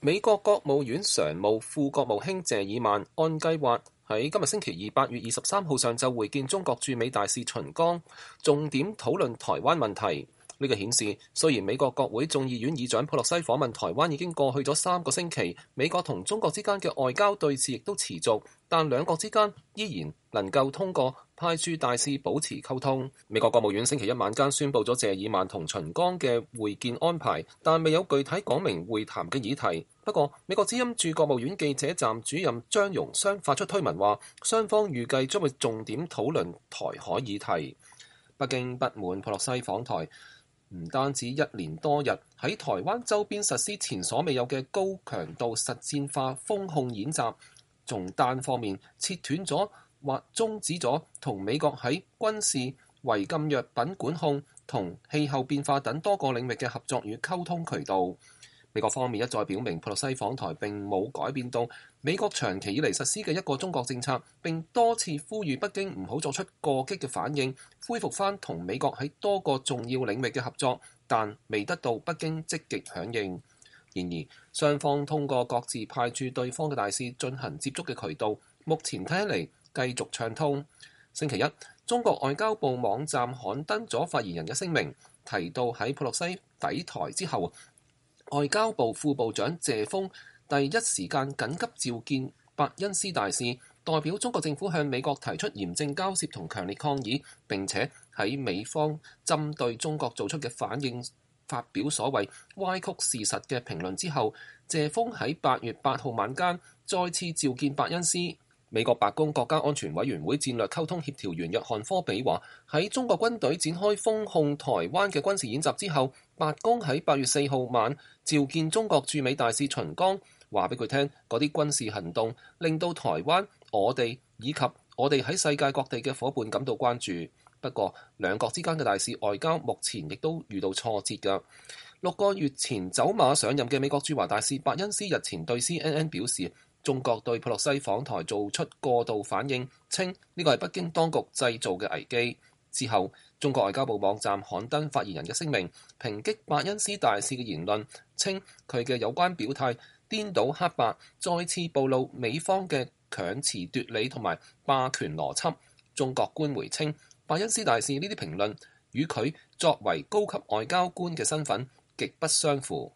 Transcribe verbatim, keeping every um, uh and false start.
美國國務院常務副國務卿謝爾曼按計劃喺今日星期二八月二十三號上晝會見中國駐美大使秦剛，重點討論台灣問題。呢、這個顯示，雖然美國國會眾議院議長佩洛西訪問台灣已經過去咗三個星期，美國同中國之間嘅外交對峙亦都持續，但兩國之間依然能夠通過派駐大使保持溝通。美國國務院星期一晚間宣布咗謝爾曼同秦剛嘅會見安排，但未有具體講明會談嘅議題。不過，美國之音駐國務院記者站主任張容湘發出推文話，雙方預計將會重點討論台海議題。北京不滿佩洛西訪台，唔單止一連多日喺台灣周邊實施前所未有嘅高強度實戰化封控演習，仲單方面切斷咗或終止咗同美國喺軍事、違禁藥品管控同氣候變化等多個領域嘅合作與溝通渠道。美國方面一再表明，佩洛西訪台並冇改變到美國長期以嚟實施嘅一個中國政策，並多次呼籲北京唔好作出過激嘅反應，恢復翻同美國喺多個重要領域嘅合作，但未得到北京積極響應。然而，雙方通過各自派駐對方嘅大使進行接觸嘅渠道，目前睇起嚟繼續暢通。星期一，中國外交部網站刊登咗發言人嘅聲明，提到喺佩洛西抵台之後，外交部副部長謝鋒第一時間緊急召見伯恩斯大使，代表中國政府向美國提出嚴正交涉同強烈抗議，並且喺美方針對中國做出嘅反應發表所謂歪曲事實嘅評論之後，謝鋒喺八月八號晚間再次召見伯恩斯。美國白宮國家安全委員會戰略溝通協調員約翰科比話，喺中國軍隊展開封控台灣嘅軍事演習之後，白宮喺八月四號晚召見中國駐美大使秦剛，話俾佢聽嗰啲軍事行動令到台灣、我哋以及我哋喺世界各地嘅伙伴感到關注。不過兩國之間嘅大使外交目前亦都遇到挫折㗎。六個月前走馬上任嘅美國駐華大使伯恩斯日前對 C N N 表示，中國對佩洛西訪台做出過度反應，稱呢個係北京當局製造嘅危機。之後，中國外交部網站刊登發言人嘅聲明，抨擊伯恩斯大使嘅言論，稱佢嘅有關表態顛倒黑白，再次暴露美方嘅強詞奪理同埋霸權邏輯。中國官媒稱，伯恩斯大使呢啲評論與佢作為高級外交官嘅身份極不相符。